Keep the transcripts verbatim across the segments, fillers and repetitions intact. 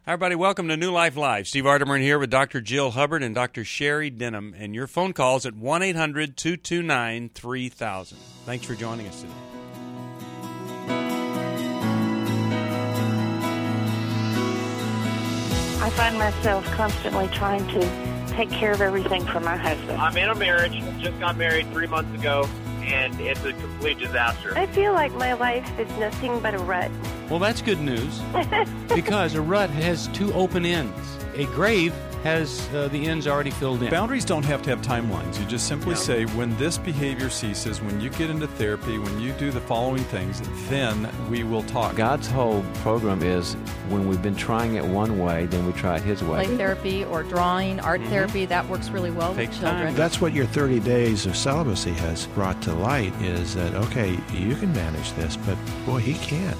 Hi, everybody. Welcome to New Life Live. Steve Arterburn here with Doctor Jill Hubbard and Doctor Sherry Denham. And your phone calls at one eight hundred two two nine three thousand. Thanks for joining us today. I find myself constantly trying to take care of everything for my husband. I'm in a marriage. Just got married three months ago, and it's a complete disaster. I feel like my life is nothing but a rut. Well, that's good news, because a rut has two open ends. A grave has uh, the ends already filled in. Boundaries don't have to have timelines. You just simply No. say, when this behavior ceases, when you get into therapy, when you do the following things, then we will talk. God's whole program is when we've been trying it one way, then we try it His way. Play therapy or drawing, art Mhm. therapy, that works really well Takes with children. time. That's what your thirty days of celibacy has brought to light, is that, okay, you can manage this, but boy, he can't.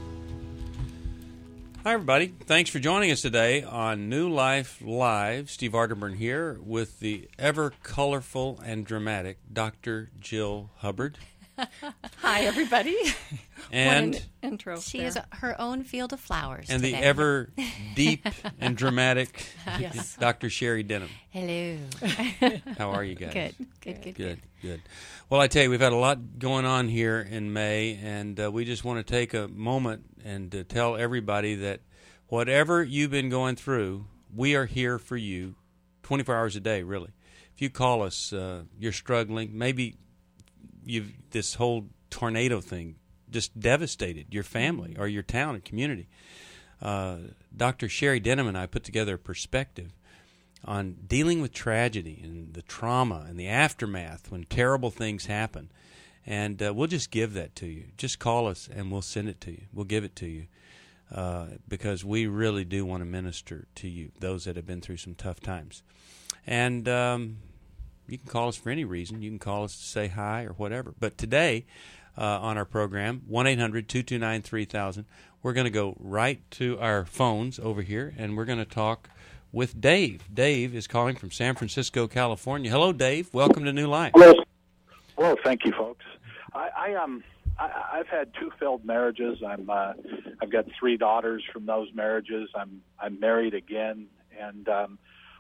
Hi, everybody. Thanks for joining us today on New Life Live. Steve Arterburn here with the ever colorful and dramatic Doctor Jill Hubbard. Hi, everybody. And what an intro. She there. is her own field of flowers and today. the ever deep and dramatic Yes. Doctor Sherry Denham. Hello. How are you guys? Good. Good, good, Good, good. Well, I tell you, we've had a lot going on here in May, and uh, we just want to take a moment and uh, tell everybody that whatever you've been going through, we are here for you twenty-four hours a day, really. If you call us, uh, you're struggling, maybe you've this whole tornado thing just devastated your family or your town and community. Uh, Doctor Sherry Denham and I put together a perspective on dealing with tragedy and the trauma and the aftermath when terrible things happen. And uh, we'll just give that to you. Just call us and we'll send it to you. We'll give it to you uh, because we really do want to minister to you, those that have been through some tough times. And um, you can call us for any reason. You can call us to say hi or whatever. But today uh, on our program, one eight hundred two two nine three thousand, we're going to go right to our phones over here, and we're going to talk with Dave. Dave is calling from San Francisco, California. Hello, Dave. Welcome to New Life. Hello. Hello. Thank you, folks. I, I um, I, I've had two failed marriages. I'm, uh, I've got three daughters from those marriages. I'm, I'm married again, and um,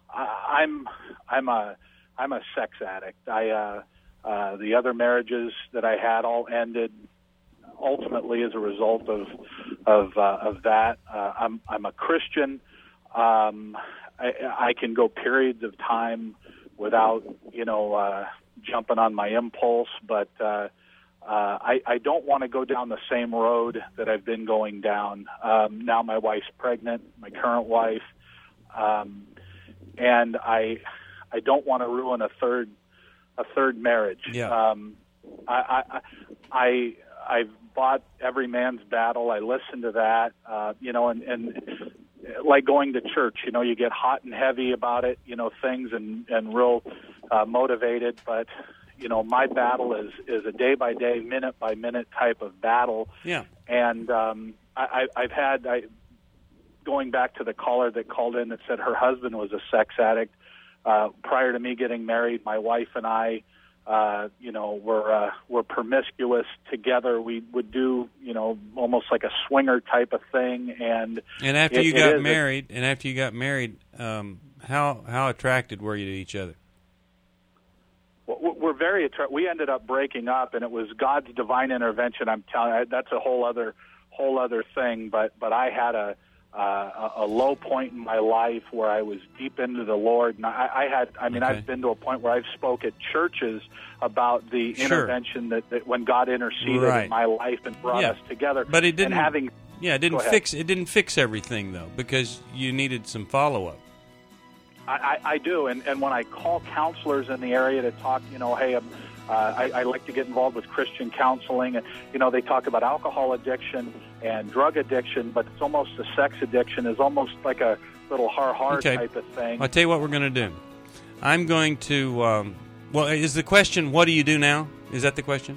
I, I'm, I'm a, I'm a sex addict. I, uh, uh, the other marriages that I had all ended ultimately as a result of, of, uh, of that. Uh, I'm, I'm a Christian. Um, I, I can go periods of time without, you know, uh, jumping on my impulse, but uh, uh, I, I don't want to go down the same road that I've been going down. Um, now my wife's pregnant, my current wife, um, and I I don't want to ruin a third a third marriage. Yeah. Um, I, I I I've bought Every Man's Battle. I listened to that, uh, you know, and, and like going to church, you know, you get hot and heavy about it, you know, things and, and real uh, motivated. But, you know, my battle is, is a day-by-day, minute-by-minute type of battle. Yeah. And um, I, I, I've had, I, going back to the caller that called in that said her husband was a sex addict, uh, prior to me getting married, my wife and I, Uh, you know, we're uh, we're promiscuous together. We would do, you know, almost like a swinger type of thing. And And after it, you it got is married, a, and after you got married, um, how how attracted were you to each other? A, we're very attra- we ended up breaking up, and it was God's divine intervention. I'm telling you, that's a whole other whole other thing. But but I had a uh, a low point in my life where I was deep into the Lord, and I, I had, I mean, Okay. I've been to a point where I've spoke at churches about the Sure. intervention that, that when God interceded Right. in my life and brought Yeah. us together. But it didn't. And having, yeah, it Go didn't ahead. fix. It didn't fix everything though, because you needed some follow up. I, I, I do, and, and when I call counselors in the area to talk, you know, hey, um, uh, I, I like to get involved with Christian counseling, and you know, they talk about alcohol addiction and drug addiction, but it's almost a sex addiction is almost like a little har-har Okay. type of thing. I'll tell you what we're going to do. I'm going to. Um, well, is the question, what do you do now? Is that the question?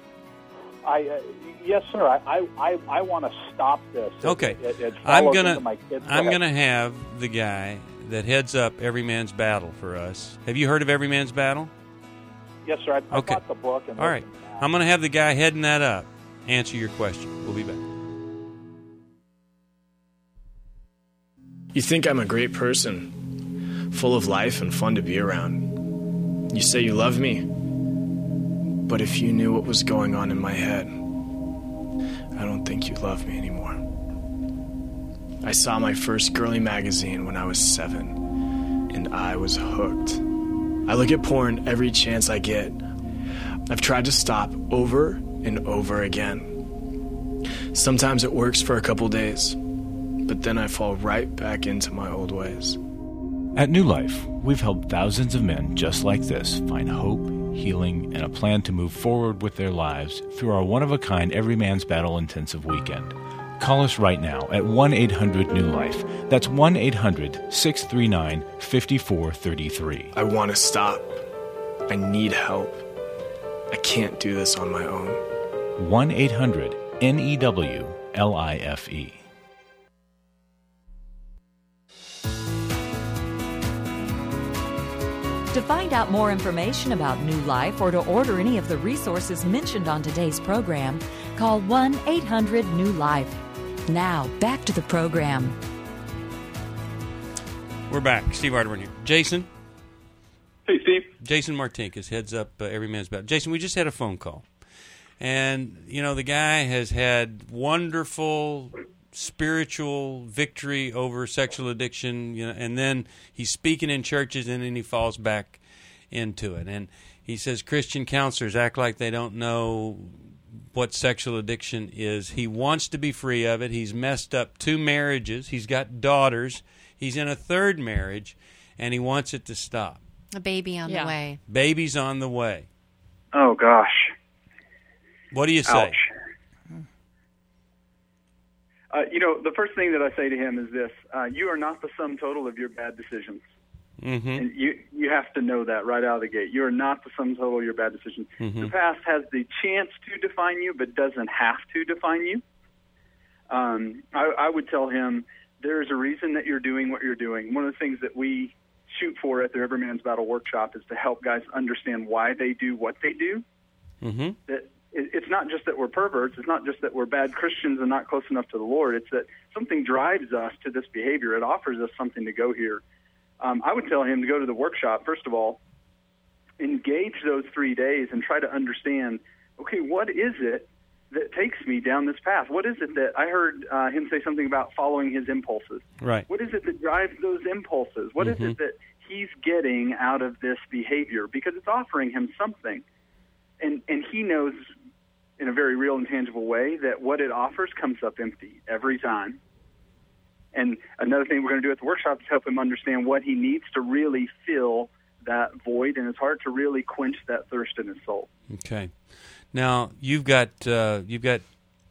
I, uh, yes, sir. I, I, I, I want to stop this. It- Okay. it, it I'm follows gonna. into my kids. Go I'm ahead. gonna have the guy that heads up Every Man's Battle for us. Have you heard of Every Man's Battle? Yes, sir. I, I Okay. bought the book. And All right. listened to that. I'm going to have the guy heading that up answer your question. We'll be back. You think I'm a great person, full of life and fun to be around. You say you love me, but if you knew what was going on in my head, I don't think you'd love me anymore. I saw my first girly magazine when I was seven, and I was hooked. I look at porn every chance I get. I've tried to stop over and over again. Sometimes it works for a couple days, but then I fall right back into my old ways. At New Life, we've helped thousands of men just like this find hope, healing, and a plan to move forward with their lives through our one-of-a-kind Every Man's Battle intensive weekend. Call us right now at one eight hundred new life. That's one eight hundred six three nine five four three three. I want to stop. I need help. I can't do this on my own. one eight hundred N E W L I F E. To find out more information about New Life or to order any of the resources mentioned on today's program, call one eight hundred new life. Now, back to the program. We're back. Steve Arterburn here. Jason. Hey, Steve. Jason Martinkus heads up uh, Every Man's Battle. Jason, we just had a phone call. And, you know, the guy has had wonderful spiritual victory over sexual addiction, you know, and then he's speaking in churches and then he falls back into it. And he says Christian counselors act like they don't know what sexual addiction is. He wants to be free of it. He's messed up two marriages. He's got daughters. He's in a third marriage, and he wants it to stop. A baby on yeah. the way. Baby's on the way. Oh, gosh. What do you say? Ouch. Uh, you know, the first thing that I say to him is this. Uh, you are not the sum total of your bad decisions. Mm-hmm. And you you have to know that right out of the gate. You are not the sum total of your bad decisions. Mm-hmm. The past has the chance to define you, but doesn't have to define you. Um, I, I would tell him there is a reason that you're doing what you're doing. One of the things that we shoot for at the Every Man's Battle workshop is to help guys understand why they do what they do. Mm-hmm. That it, it's not just that we're perverts. It's not just that we're bad Christians and not close enough to the Lord. It's that something drives us to this behavior. It offers us something to go here. Um, I would tell him to go to the workshop, first of all, engage those three days and try to understand, okay, what is it that takes me down this path? What is it that I heard uh, him say something about following his impulses? Right. What is it that drives those impulses? What Mm-hmm. is it that he's getting out of this behavior? Because it's offering him something. And, and he knows in a very real and tangible way that what it offers comes up empty every time. And another thing we're going to do at the workshop is help him understand what he needs to really fill that void in his heart, to really quench that thirst in his soul. Okay. Now, you've got uh, you've got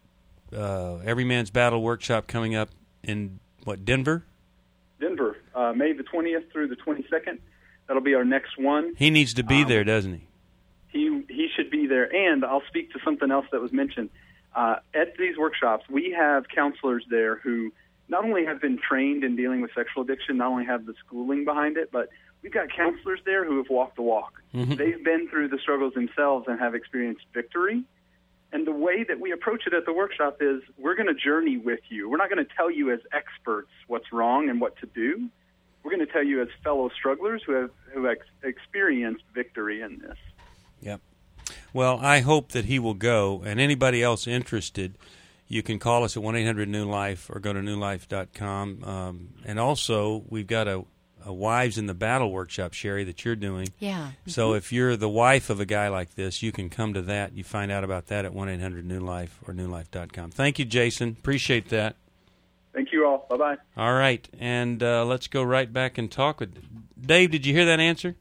uh, Every Man's Battle workshop coming up in, what, Denver? Denver, uh, May the twentieth through the twenty-second. That'll be our next one. He needs to be um, there, doesn't he? He he should be there. And I'll speak to something else that was mentioned. Uh, at these workshops, we have counselors there who not only have been trained in dealing with sexual addiction, not only have the schooling behind it, but we've got counselors there who have walked the walk. Mm-hmm. They've been through the struggles themselves and have experienced victory. And the way that we approach it at the workshop is we're going to journey with you. We're not going to tell you as experts what's wrong and what to do. We're going to tell you as fellow strugglers who have who have experienced victory in this. Yep. Well, I hope that he will go, and anybody else interested, you can call us at one eight hundred new life or go to new life dot com. Um, and also, we've got a, a Wives in the Battle workshop, Sherry, that you're doing. Yeah. So if you're the wife of a guy like this, you can come to that. You find out about that at one eight hundred new life or new life dot com. Thank you, Jason. Appreciate that. Thank you all. Bye-bye. All right, and uh, let's go right back and talk with Dave. Did you hear that answer?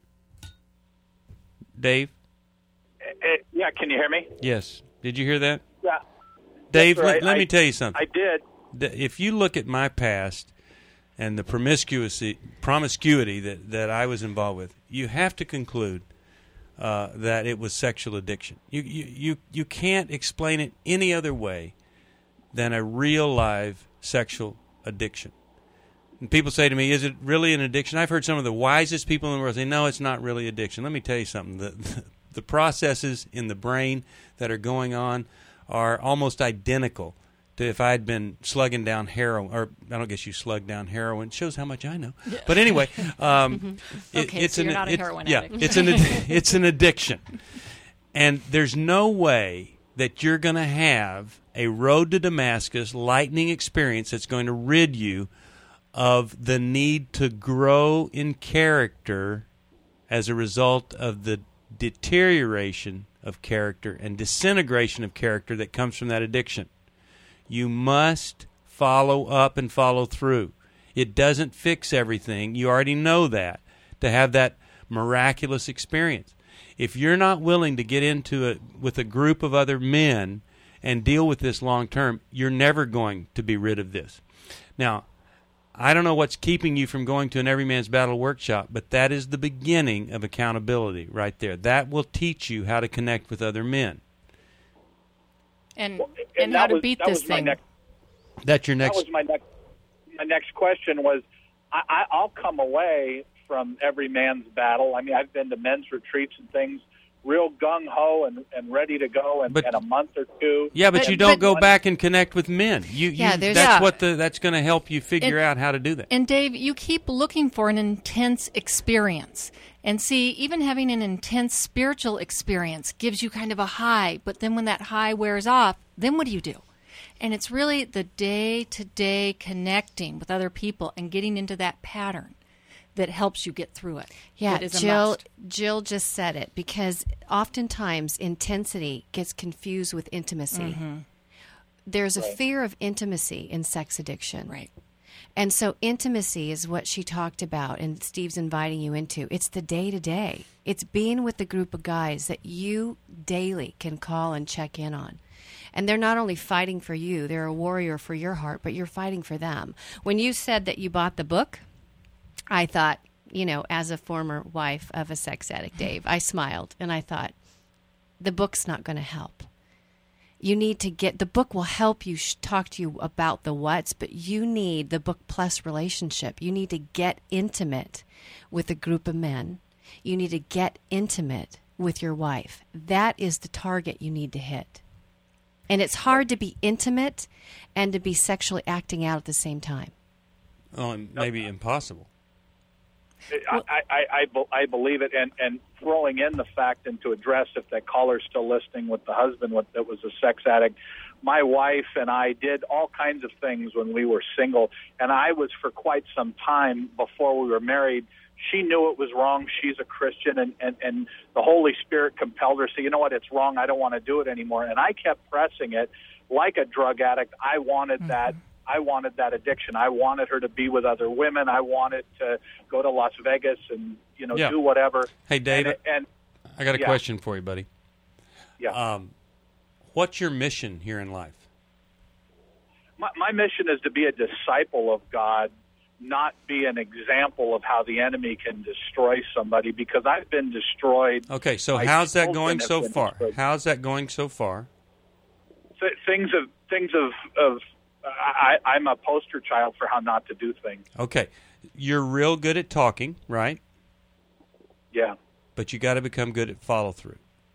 Dave? Uh, yeah, can you hear me? Yes. Did you hear that? Yeah. Dave, That's right. let, let I, me tell you something. I did. If you look at my past and the promiscuity, promiscuity that, that I was involved with, you have to conclude uh, that it was sexual addiction. You, you, you, you can't explain it any other way than a real live sexual addiction. And people say to me, is it really an addiction? I've heard some of the wisest people in the world say, no, it's not really addiction. Let me tell you something. The, the, the processes in the brain that are going on are almost identical if I had been slugging down heroin, or I don't guess you slug down heroin. It shows how much I know. But anyway, um, it, okay, it's so an you're not a it, heroin yeah, addict. it's an it's an addiction, and there's no way that you're going to have a road to Damascus lightning experience that's going to rid you of the need to grow in character as a result of the deterioration of character and disintegration of character that comes from that addiction. You must follow up and follow through. It doesn't fix everything. You already know that, to have that miraculous experience. If you're not willing to get into it with a group of other men and deal with this long term, you're never going to be rid of this. Now, I don't know what's keeping you from going to an Every Man's Battle workshop, but that is the beginning of accountability right there. That will teach you how to connect with other men. And Well, and, and how that to was- beat that this was my thing. next- That's your next... That was my next. My next question was, I, I, I'll come away from Every Man's Battle. I mean, I've been to men's retreats and things, real gung ho and, and ready to go in, But- in a month or two. Yeah, but, But- you don't but- go back and connect with men. You, you Yeah, there's- that's Yeah. what the that's going to help you figure And- out how to do that. And Dave, you keep looking for an intense experience. And see, even having an intense spiritual experience gives you kind of a high, but then when that high wears off, then what do you do? And it's really the day-to-day connecting with other people and getting into that pattern that helps you get through it. Yeah, It is a Jill. must. Jill just said it, because oftentimes intensity gets confused with intimacy. Mm-hmm. There's a fear of intimacy in sex addiction, Right. And so intimacy is what she talked about, and Steve's inviting you into. It's the day to day. It's being with the group of guys that you daily can call and check in on. And they're not only fighting for you, they're a warrior for your heart, but you're fighting for them. When you said that you bought the book, I thought, you know, as a former wife of a sex addict, Dave, I smiled and I thought, the book's not going to help. You need to get, the book will help you sh- talk to you about the what's, but you need the book plus relationship. You need to get intimate with a group of men. You need to get intimate with your wife. That is the target you need to hit. And it's hard to be intimate and to be sexually acting out at the same time. Oh, and maybe impossible. I, I, I, be- I believe it, and, and throwing in the fact, and to address if that caller's still listening with the husband with, that was a sex addict, my wife and I did all kinds of things when we were single, and I was for quite some time before we were married. She knew it was wrong. She's a Christian, and, and, and the Holy Spirit compelled her to say, you know what, it's wrong. I don't want to do it anymore. And I kept pressing it like a drug addict. I wanted mm-hmm. that. I wanted that addiction. I wanted her to be with other women. I wanted to go to Las Vegas and, you know, yeah. do whatever. Hey, David, and, and I got a yeah. question for you, buddy. Yeah. Um, what's your mission here in life? My, my mission is to be a disciple of God, not be an example of how the enemy can destroy somebody, because I've been destroyed. Okay, so My how's that children going have so been far? destroyed. How's that going so far? Th- things of things of of I, I'm a poster child for how not to do things. Okay, you're real good at talking, right? Yeah. But you got to become good at follow through.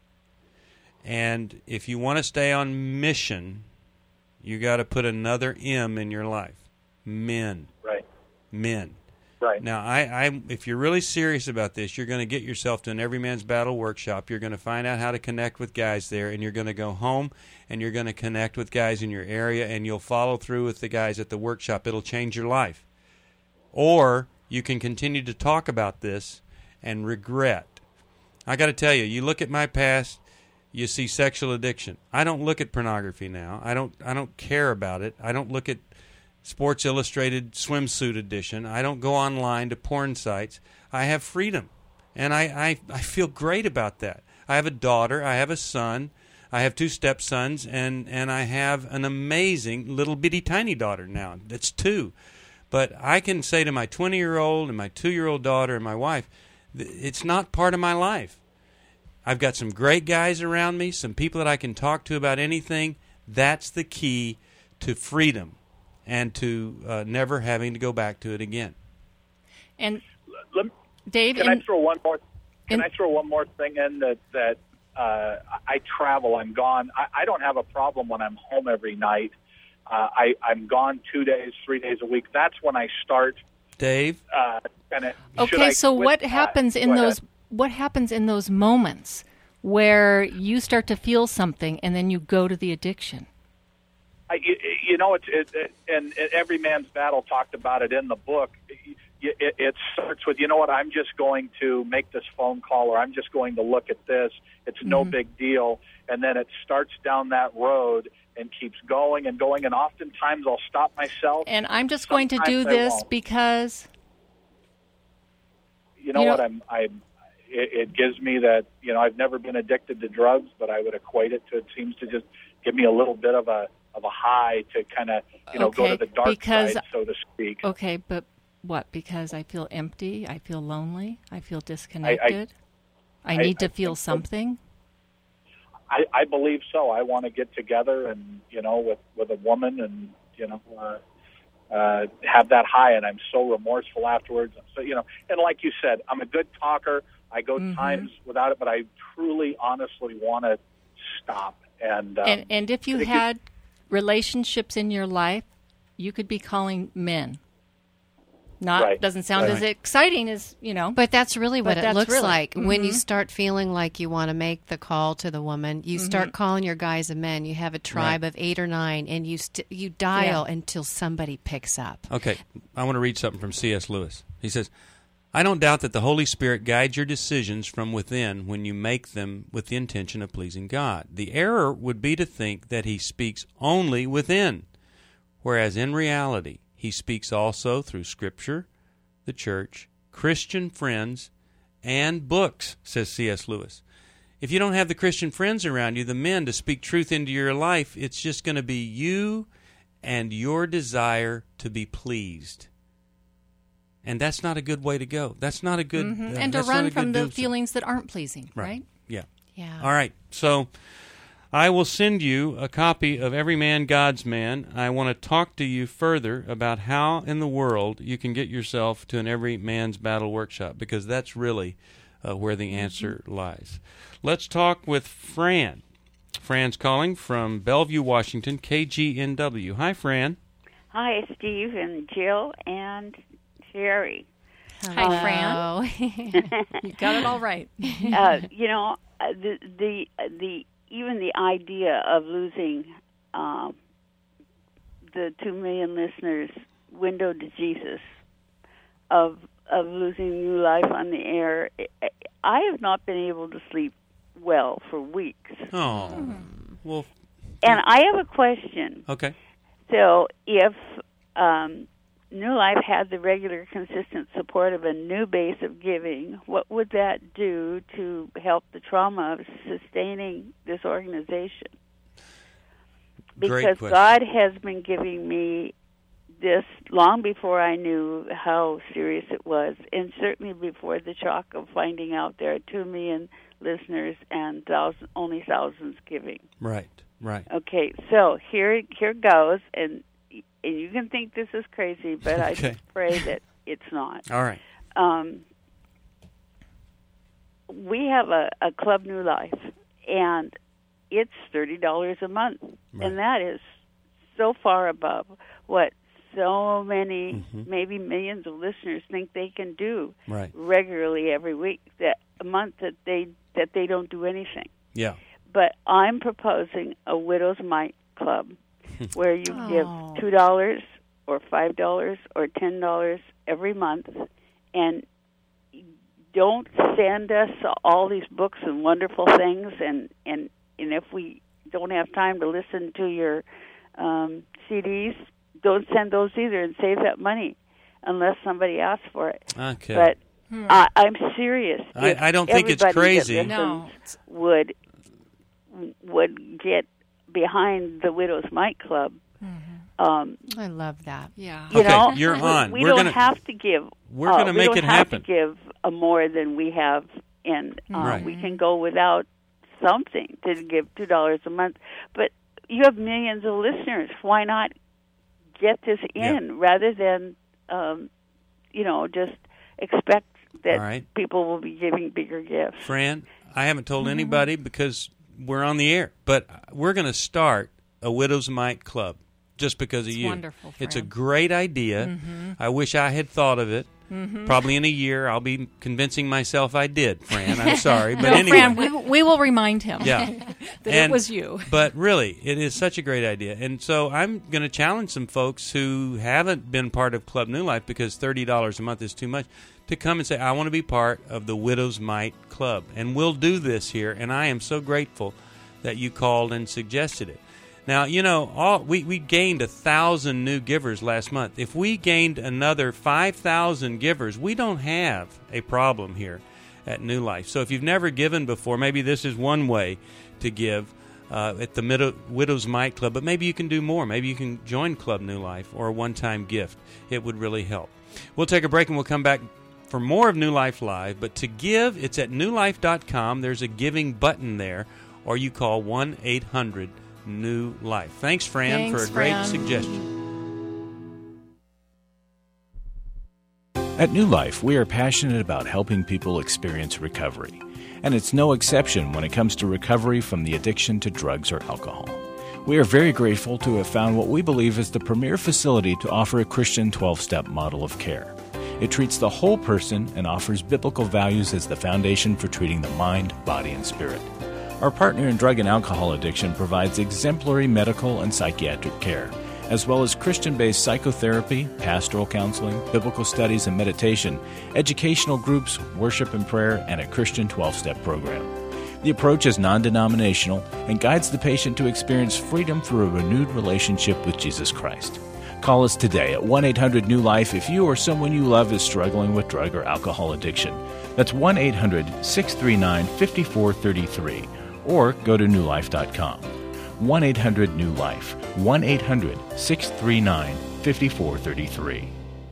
And if you want to stay on mission, you got to put another M in your life. Men. Right. Men. Right. Now, I, I, if you're really serious about this, you're going to get yourself to an Every Man's Battle workshop. You're going to find out how to connect with guys there, and you're going to go home, and you're going to connect with guys in your area, and you'll follow through with the guys at the workshop. It'll change your life. Or you can continue to talk about this and regret. I got to tell you, you look at my past, you see sexual addiction. I don't look at pornography now. I don't. I don't care about it. I don't look at Sports Illustrated swimsuit edition. I don't go online to porn sites. I have freedom, and I, I, I feel great about that. I have a daughter. I have a son. I have two stepsons, and, and I have an amazing little bitty tiny daughter now. That's two. But I can say to my twenty-year-old and my two-year-old daughter and my wife, it's not part of my life. I've got some great guys around me, some people that I can talk to about anything. That's the key to freedom and to uh, never having to go back to it again. And Let, Dave, can in, I throw one more? Can in, I throw one more thing in that that uh, I travel? I'm gone. I, I don't have a problem when I'm home every night uh, I, I'm gone two days, three days a week. That's when I start. Dave? Uh, kinda, Okay, so what that? happens in Go those ahead. what happens in those moments where you start to feel something and then you go to the addiction? I, you, you know, it's it, it, and, and Every Man's Battle talked about it in the book. It, it, it starts with, you know what, I'm just going to make this phone call, or I'm just going to look at this. It's no Mm-hmm. big deal. And then it starts down that road and keeps going and going. And oftentimes I'll stop myself. And I'm just going to do Sometimes I this won't. because You know you know- what, I'm, I'm it, it gives me that, you know, I've never been addicted to drugs, but I would equate it to, it seems to just give me a little bit of a, of a high to kind of, you know, go Okay, to the dark because- side, so to speak. okay, but what? Because I feel empty, I feel lonely, I feel disconnected. I, I- need I to feel think so. something. I, I believe so. I want to get together and, you know, with, with a woman and, you know, uh, uh, have that high. And I'm so remorseful afterwards. So, you know, and like you said, I'm a good talker. I go Mhm. times without it, but I truly, honestly want to stop. And, um, and and if you it had relationships in your life, you could be calling men. Not Right. doesn't sound as Right. exciting as, you know. But that's really what But it that's looks really- like. When you Mhm. start feeling like you want to make the call to the woman, you start Mhm. calling your guys and men. You have a tribe of eight or nine, and you st- you dial until somebody picks up. Okay, I want to read something from C S Lewis. He says, I don't doubt that the Holy Spirit guides your decisions from within when you make them with the intention of pleasing God. The error would be to think that He speaks only within, whereas in reality, He speaks also through Scripture, the church, Christian friends, and books, says C S Lewis. If you don't have the Christian friends around you, the men, to speak truth into your life, it's just going to be you and your desire to be pleased. And that's not a good way to go. That's not a good... Mhm. uh, and to that's not run a from good the doom- feelings that aren't pleasing, right? Yeah. Yeah. All right. So I will send you a copy of Every Man, God's Man. I want to talk to you further about how in the world you can get yourself to an Every Man's Battle workshop, because that's really uh, where the answer lies. Let's talk with Fran. Fran's calling from Bellevue, Washington, K G N W. Hi, Fran. Hi, Steve and Jill and Sherry. Hi, Fran. You got it all right. uh, you know, uh, the the the even the idea of losing uh, the two million listeners' window to Jesus, of of losing New Life on the air, I have not been able to sleep well for weeks. Oh, well. And I have a question. Okay. So if um, New Life had the regular, consistent support of a new base of giving, what would that do to help the trauma of sustaining this organization? Great Because question. God has been giving me this long before I knew how serious it was, and certainly before the shock of finding out there are two million listeners and thousand, only thousands giving. Right, right. Okay, so here here goes, and and you can think this is crazy, but I Okay. just pray that it's not. All right. Um, we have a, a Club New Life, and it's thirty dollars a month, Right. and that is so far above what so many, Mhm. maybe millions of listeners think they can do Right. regularly every week. That a month that they that they don't do anything. Yeah. But I'm proposing a Widow's Mite Club where you Oh. give two dollars or five dollars or ten dollars every month, and don't send us all these books and wonderful things, and and and if we don't have time to listen to your um, C Ds, don't send those either, and save that money unless somebody asks for it. Okay. But I, I'm serious. I- If I don't think it's everybody that crazy. listens No. would would get behind the Widow's Mite Club. Um, I love that. Yeah. you Okay, know, you're we, on. We We're don't gonna- have to give. we're uh, gonna we make don't it have happen. To give a more than we have, and uh, Right. we can go without something to give two dollars a month. But you have millions of listeners. Why not get this in Yeah. rather than, um, you know, just expect that All right. people will be giving bigger gifts? Fran, I haven't told Mm-hmm. anybody because we're on the air, but we're going to start a Widow's Mite Club. just because it's of you. Wonderful, Fran. It's a great idea. Mm-hmm. I wish I had thought of it. Mm-hmm. Probably in a year, I'll be convincing myself I did, Fran. I'm sorry. But no, anyway. Fran, we, we will remind him yeah. that and, it was you. But really, it is such a great idea. And so I'm going to challenge some folks who haven't been part of Club New Life because thirty dollars a month is too much to come and say, I want to be part of the Widow's Mite Club. And we'll do this here. And I am so grateful that you called and suggested it. Now, you know, all we, we gained one thousand new givers last month. If we gained another five thousand givers, we don't have a problem here at New Life. So if you've never given before, maybe this is one way to give uh, at the Mido- Widow's Mite Club, but maybe you can do more. Maybe you can join Club New Life or a one-time gift. It would really help. We'll take a break and we'll come back for more of New Life Live. But to give, it's at new life dot com. There's a giving button there, or you call one eight hundred New Life. Thanks, Fran, Thanks, for a great Fran. suggestion. At New Life, we are passionate about helping people experience recovery. And it's no exception when it comes to recovery from the addiction to drugs or alcohol. We are very grateful to have found what we believe is the premier facility to offer a Christian twelve-step model of care. It treats the whole person and offers biblical values as the foundation for treating the mind, body, and spirit. Our partner in drug and alcohol addiction provides exemplary medical and psychiatric care, as well as Christian-based psychotherapy, pastoral counseling, biblical studies and meditation, educational groups, worship and prayer, and a Christian twelve-step program. The approach is non-denominational and guides the patient to experience freedom through a renewed relationship with Jesus Christ. Call us today at one eight hundred New Life if you or someone you love is struggling with drug or alcohol addiction. That's one eight hundred six three nine five four three three. Or go to new life dot com. one eight hundred New Life. one eight hundred six three nine five four three three.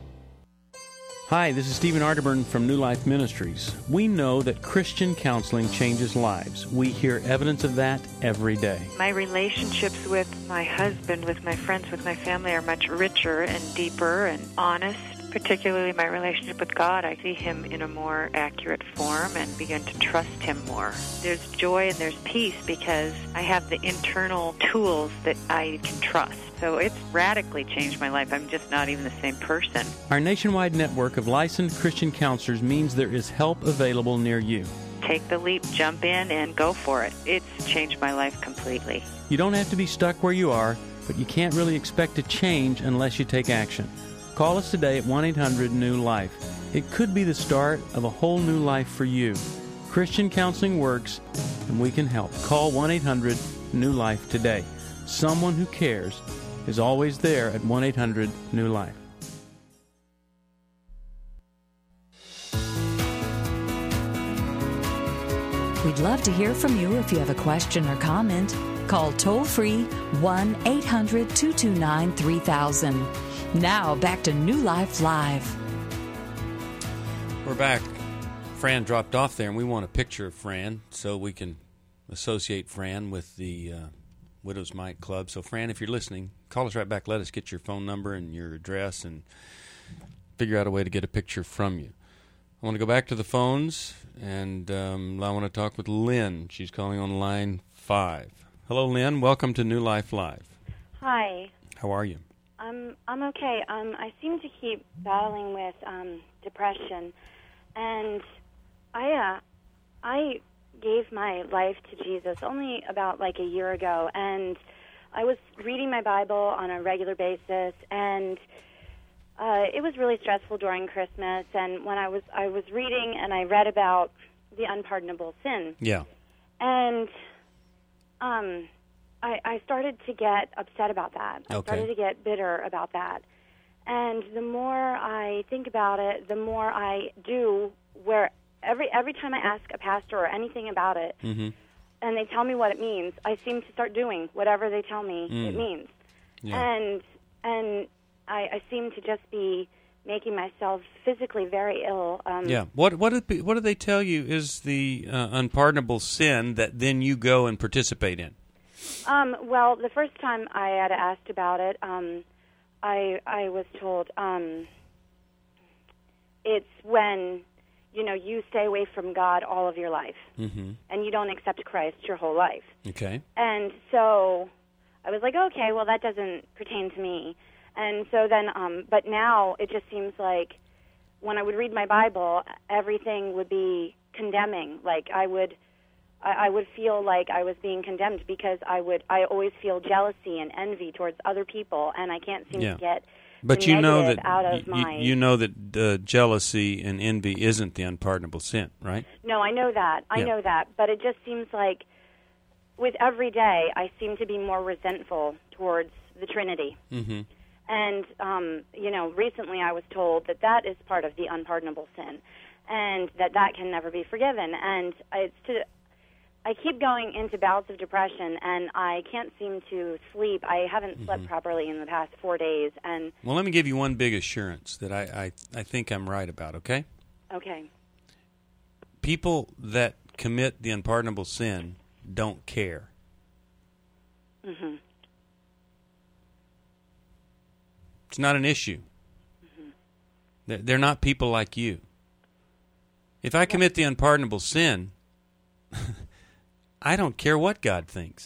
Hi, this is Stephen Arterburn from New Life Ministries. We know that Christian counseling changes lives. We hear evidence of that every day. My relationships with my husband, with my friends, with my family are much richer and deeper and honest. Particularly my relationship with God, I see Him in a more accurate form and begin to trust Him more. There's joy and there's peace because I have the internal tools that I can trust. So it's radically changed my life. I'm just not even the same person. Our nationwide network of licensed Christian counselors means there is help available near you. Take the leap, jump in, and go for it. It's changed my life completely. You don't have to be stuck where you are, but you can't really expect to change unless you take action. Call us today at one eight hundred New Life. It could be the start of a whole new life for you. Christian counseling works, and we can help. Call one eight hundred New Life today. Someone who cares is always there at one eight hundred New Life. We'd love to hear from you if you have a question or comment. Call toll-free one eight hundred two two nine three thousand. Now, back to New Life Live. We're back. Fran dropped off there, and we want a picture of Fran so we can associate Fran with the uh, Widow's Mite Club. So, Fran, if you're listening, call us right back. Let us get your phone number and your address and figure out a way to get a picture from you. I want to go back to the phones, and um, I want to talk with Lynn. She's calling on line five. Hello, Lynn. Welcome to New Life Live. Hi. How are you? I'm I'm okay. Um, I seem to keep battling with um, depression, and I uh, I gave my life to Jesus only about like a year ago, and I was reading my Bible on a regular basis, and uh, it was really stressful during Christmas. And when I was I was reading and I read about the unpardonable sin, yeah, and um. I, I started to get upset about that. I okay. started to get bitter about that. And the more I think about it, the more I do where every every time I ask a pastor or anything about it, mm-hmm. and they tell me what it means, I seem to start doing whatever they tell me mm. it means. Yeah. And and I, I seem to just be making myself physically very ill. Um, yeah. What what did what do they tell you is the uh, unpardonable sin that then you go and participate in? Um, well, the first time I had asked about it, um, I I was told um, it's when, you know, you stay away from God all of your life, mm-hmm. and you don't accept Christ your whole life. Okay. And so I was like, okay, well, that doesn't pertain to me. And so then, um, but now it just seems like when I would read my Bible, everything would be condemning. Like I would, I, I would feel like I was being condemned because I would, I always feel jealousy and envy towards other people, and I can't seem yeah. to get but the you know negative that out of you, my. you know that uh, jealousy and envy isn't the unpardonable sin, right? No, I know that. I Yeah. know that. But it just seems like with every day, I seem to be more resentful towards the Trinity. Mm-hmm. And, um, you know, recently I was told that that is part of the unpardonable sin and that that can never be forgiven. And it's to, I keep going into bouts of depression, and I can't seem to sleep. I haven't Mm-hmm. slept properly in the past four days. And Well, let me give you one big assurance that I, I, I think I'm right about, okay? okay. People that commit the unpardonable sin don't care. Mm-hmm. It's not an issue. Mm-hmm. They're they're not people like you. If I commit the unpardonable sin, I don't care what God thinks.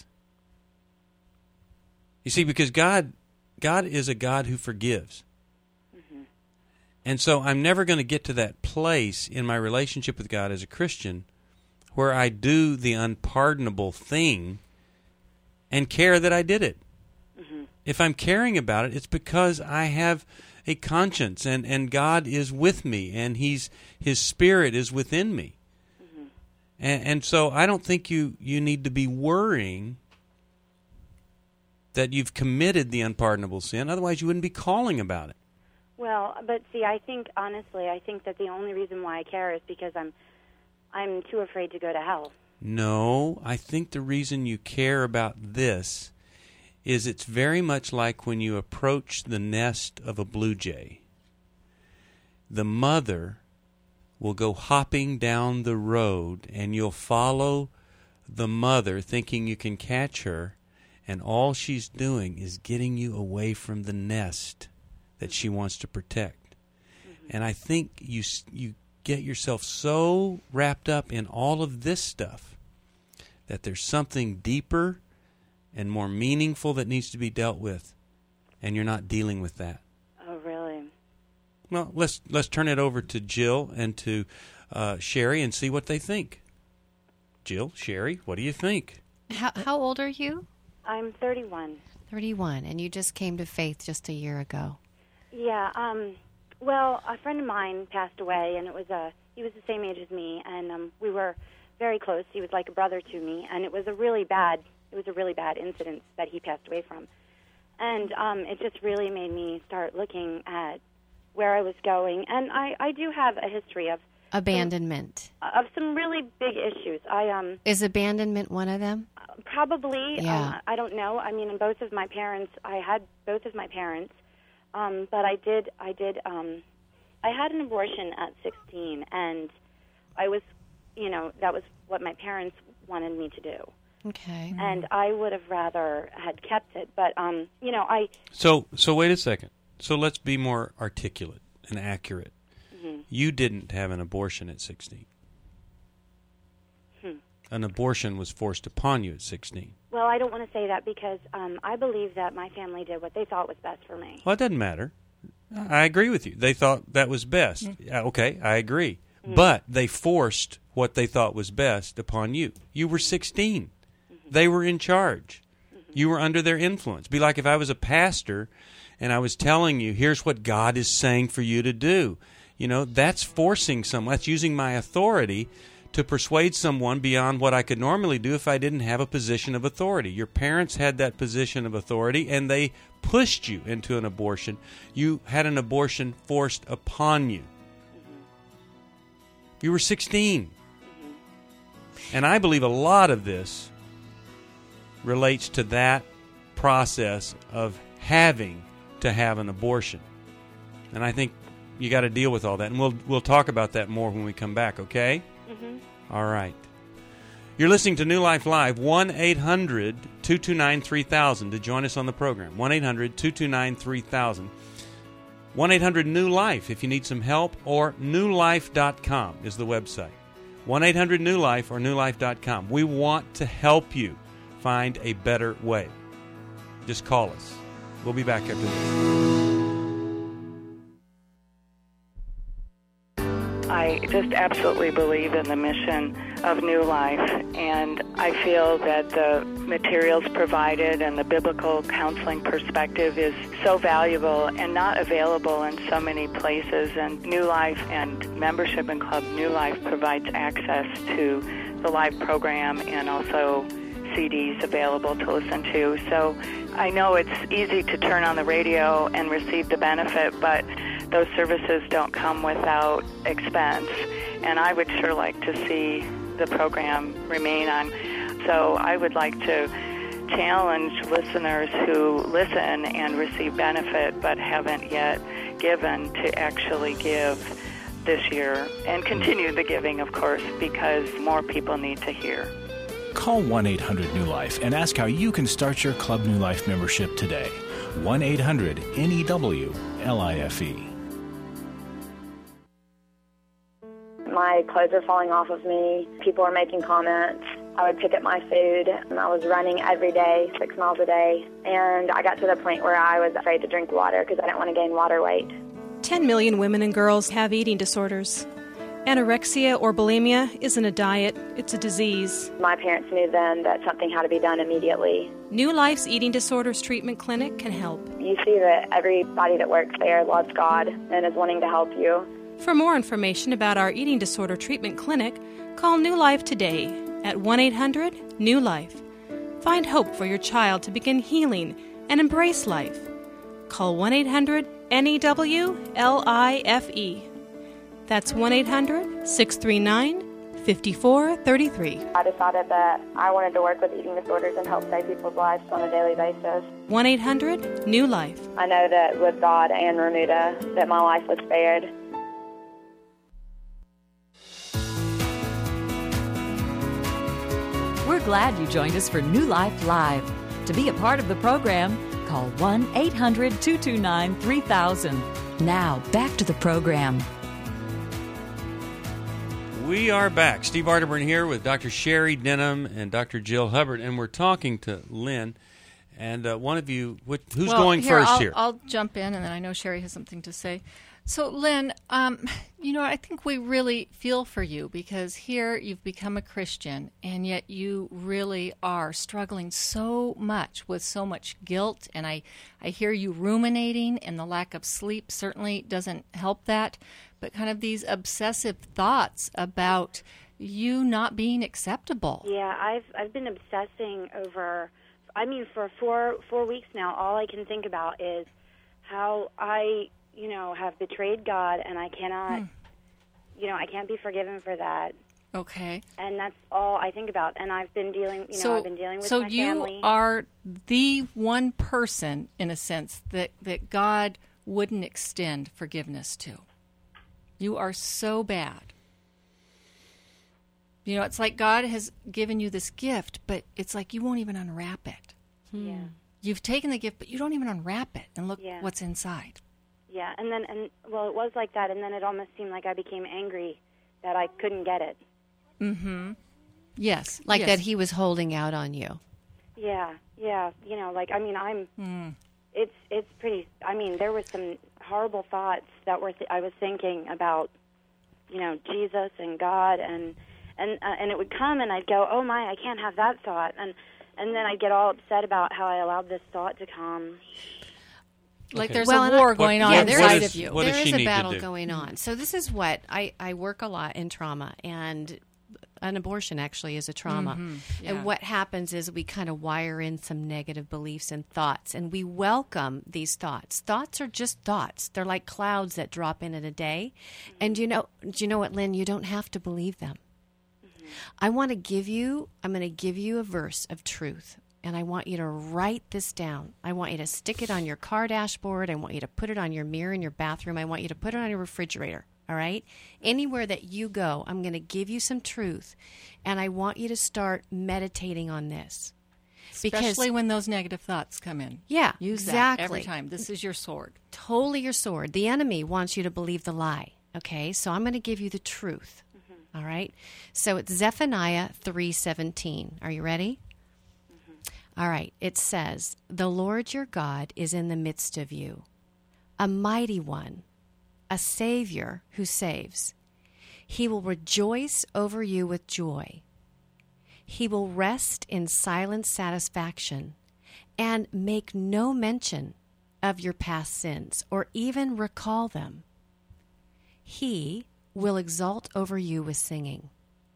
You see, because God, God is a God who forgives. Mm-hmm. And so I'm never going to get to that place in my relationship with God as a Christian where I do the unpardonable thing and care that I did it. Mm-hmm. If I'm caring about it, it's because I have a conscience, and, and God is with me, and He's His Spirit is within me. Mm-hmm. And, and so I don't think you, you need to be worrying that you've committed the unpardonable sin. Otherwise, you wouldn't be calling about it. Well, but see, I think, honestly, I think that the only reason why I care is because I'm I'm too afraid to go to hell. No, I think the reason you care about this is it's very much like when you approach the nest of a blue jay. The mother will go hopping down the road, and you'll follow the mother thinking you can catch her, and all she's doing is getting you away from the nest that she wants to protect. Mm-hmm. And I think you you get yourself so wrapped up in all of this stuff that there's something deeper and more meaningful that needs to be dealt with, and you're not dealing with that. Oh, really? Well, let's let's turn it over to Jill and to uh, Sherry and see what they think. Jill, Sherry, what do you think? How, how old are you? I'm thirty-one. thirty-one, and you just came to faith just a year ago. Yeah, um, well, a friend of mine passed away, and it was a, he was the same age as me, and um, we were very close. He was like a brother to me, and it was a really bad, it was a really bad incident that he passed away from. And um, it just really made me start looking at where I was going. And I, I do have a history of abandonment. Some, of some really big issues. I um Is abandonment one of them? Probably. Yeah. Um, I don't know. I mean, both of my parents, I had both of my parents. Um, but I did, I did, um, I had an abortion at sixteen, and I was, you know, that was what my parents wanted me to do. Okay. And I would have rather had kept it, but, um, you know, I... So, so wait a second. So let's be more articulate and accurate. Mm-hmm. You didn't have an abortion at sixteen. Hmm. An abortion was forced upon you at sixteen. Well, I don't want to say that because um, I believe that my family did what they thought was best for me. Well, it doesn't matter. I agree with you. They thought that was best. Mm-hmm. Yeah, okay, I agree. Mm-hmm. But they forced what they thought was best upon you. You were sixteen. Mm-hmm. They were in charge. Mm-hmm. You were under their influence. Be like if I was a pastor and I was telling you, here's what God is saying for you to do. You know, that's forcing someone. That's using my authority to persuade someone beyond what I could normally do if I didn't have a position of authority. Your parents had that position of authority, and they pushed you into an abortion. You had an abortion forced upon you. Mm-hmm. You were sixteen. Mm-hmm. And I believe a lot of this relates to that process of having to have an abortion. And I think you got to deal with all that. And we'll we'll talk about that more when we come back, okay? Mm-hmm. All right. You're listening to New Life Live, one eight hundred two two nine three thousand to join us on the program. one eight hundred two two nine three thousand. one eight hundred new life if you need some help, or new life dot com is the website. one eight hundred new life or new life dot com. We want to help you find a better way. just call us. We'll be back after this. I just absolutely believe in the mission of New Life, and I feel that the materials provided and the biblical counseling perspective is so valuable and not available in so many places. And New Life and membership in Club New Life provides access to the live program and also C Ds available to listen to. So I know it's easy to turn on the radio and receive the benefit, but those services don't come without expense, and I would sure like to see the program remain on. So I would like to challenge listeners who listen and receive benefit but haven't yet given to actually give this year and continue the giving, of course, because more people need to hear. Call one eight hundred new life and ask how you can start your Club New Life membership today. one eight hundred N E W L I F E. My clothes are falling off of me. People are making comments. I would pick up my food, and I was running every day, six miles a day. And I got to the point where I was afraid to drink water because I didn't want to gain water weight. ten million women and girls have eating disorders. Anorexia or bulimia isn't a diet, it's a disease. My parents knew then that something had to be done immediately. New Life's Eating Disorders Treatment Clinic can help. You see that everybody that works there loves God and is wanting to help you. For more information about our Eating Disorder Treatment Clinic, call New Life today at one eight hundred new life. Find hope for your child to begin healing and embrace life. Call one eight hundred N E W L I F E. That's one eight hundred six three nine five four three three. I decided that I wanted to work with eating disorders and help save people's lives on a daily basis. one eight hundred new life. I know that with God and Remuda that my life was spared. We're glad you joined us for New Life Live. To be a part of the program, call one eight hundred two two nine three thousand. Now, back to the program. We are back. Steve Arterburn here with Doctor Sherry Denham and Doctor Jill Hubbard, and we're talking to Lynn. And uh, one of you, what, who's well, going here, first I'll, here? I'll jump in, and then I know Sherry has something to say. So, Lynn, um, you know, I think we really feel for you because here you've become a Christian, and yet you really are struggling so much with so much guilt, and I, I hear you ruminating, and the lack of sleep certainly doesn't help that, but kind of these obsessive thoughts about you not being acceptable. Yeah, I've I've been obsessing over, I mean, for four four weeks now, all I can think about is how I... you know, have betrayed God, and I cannot, hmm. you know, I can't be forgiven for that. Okay. And that's all I think about. And I've been dealing, you know, so, I've been dealing with so my you family. are the one person, in a sense, that, that God wouldn't extend forgiveness to. You are so bad. You know, it's like God has given you this gift, but it's like you won't even unwrap it. Yeah. You've taken the gift, but you don't even unwrap it and look Yeah. what's inside. Yeah, and then, and well, it was like that, and then it almost seemed like I became angry that I couldn't get it. Mm-hmm. Yes. Like yes. that he was holding out on you. Yeah, yeah, you know, like, I mean, I'm, mm. it's, it's pretty, I mean, there were some horrible thoughts that were, th- I was thinking about, you know, Jesus and God, and, and, uh, and it would come, and I'd go, oh my, I can't have that thought, and, and then I'd get all upset about how I allowed this thought to come. Like Okay. there's well, a war I, going yeah, on yeah, inside is, of you. There is a battle going on. So this is what I, I work a lot in trauma, and an abortion actually is a trauma. Mm-hmm. Yeah. And what happens is we kind of wire in some negative beliefs and thoughts, and we welcome these thoughts. Thoughts are just thoughts. They're like clouds that drop in in a day. And you know, do you know what, Lynn? You don't have to believe them. Mm-hmm. I want to give you, I'm going to give you a verse of truth. And I want you to write this down. I want you to stick it on your car dashboard. I want you to put it on your mirror in your bathroom. I want you to put it on your refrigerator, all right? Anywhere that you go, I'm going to give you some truth, and I want you to start meditating on this. Especially because, when those negative thoughts come in. Yeah, Use exactly. that every time. This is your sword. Totally your sword. The enemy wants you to believe the lie, okay? So I'm going to give you the truth, mm-hmm. all right? So it's Zephaniah three seventeen. Are you ready? All right, it says, "The Lord your God is in the midst of you, a mighty one, a Savior who saves. He will rejoice over you with joy. He will rest in silent satisfaction and make no mention of your past sins or even recall them. He will exult over you with singing."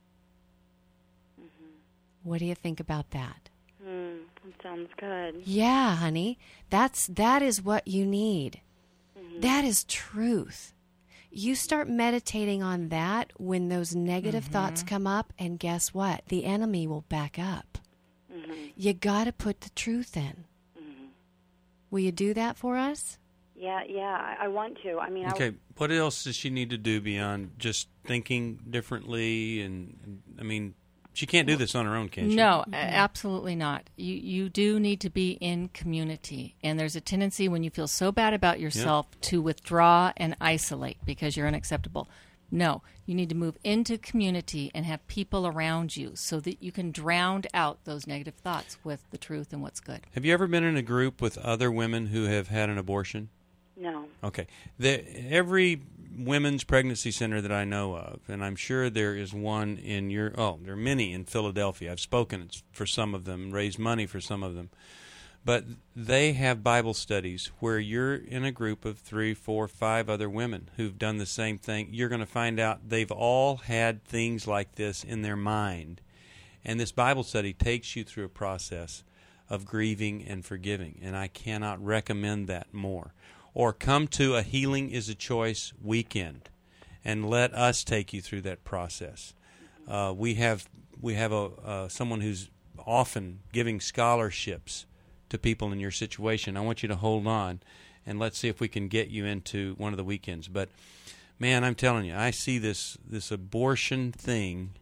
Mm-hmm. What do you think about that? Mm, that sounds good. Yeah, honey. That's that is what you need. Mm-hmm. That is truth. You start meditating on that when those negative Mm-hmm. thoughts come up, and guess what? The enemy will back up. Mm-hmm. You got to put the truth in. Mm-hmm. Will you do that for us? Yeah, yeah, I, I want to. I mean, Okay, I, what else does she need to do beyond just thinking differently? And, and I mean, she can't do this on her own, can she? No, a- absolutely not. You you do need to be in community, and there's a tendency when you feel so bad about yourself to withdraw and isolate because you're unacceptable. No, you need to move into community and have people around you so that you can drown out those negative thoughts with the truth and what's good. Have you ever been in a group with other women who have had an abortion? no. Okay. The, every women's pregnancy center that I know of, and I'm sure there is one in your, oh, there are many in Philadelphia. I've spoken for some of them, raised money for some of them. But they have Bible studies where you're in a group of three, four, five other women who've done the same thing. You're going to find out they've all had things like this in their mind. And this Bible study takes you through a process of grieving and forgiving. And I cannot recommend that more. Or come to a Healing is a Choice weekend and let us take you through that process. Uh, we have we have a uh, someone who's often giving scholarships to people in your situation. I want you to hold on, and let's see if we can get you into one of the weekends. But, man, I'm telling you, I see this this abortion thing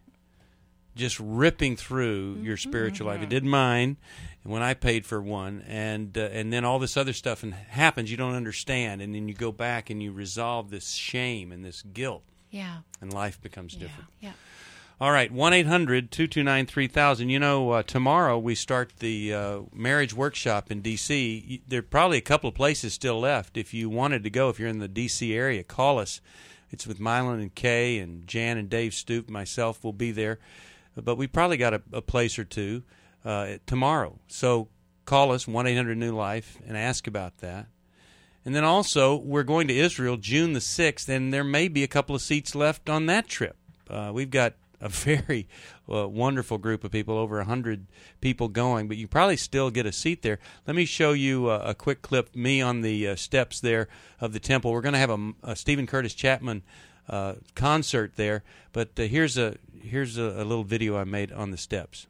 just ripping through your spiritual life. It did mine when I paid for one, and uh, and then all this other stuff and happens you don't understand, and then you go back and you resolve this shame and this guilt. Yeah. And life becomes different. Yeah. All right, one eight hundred two two nine three thousand. You know, uh, tomorrow we start the uh, marriage workshop in D C There are probably a couple of places still left. If you wanted to go, if you're in the D C area, call us. It's with Mylan and Kay and Jan and Dave Stoop. Myself will be there. But we probably got a, a place or two uh, tomorrow. So call us, one eight hundred new life, and ask about that. And then also, we're going to Israel June the sixth, and there may be a couple of seats left on that trip. Uh, we've got a very uh, wonderful group of people, over one hundred people going, but you probably still get a seat there. Let me show you a, a quick clip, me on the uh, steps there of the temple. We're going to have a, a Stephen Curtis Chapman uh, concert there, but uh, here's a here's a, a little video I made on the steps.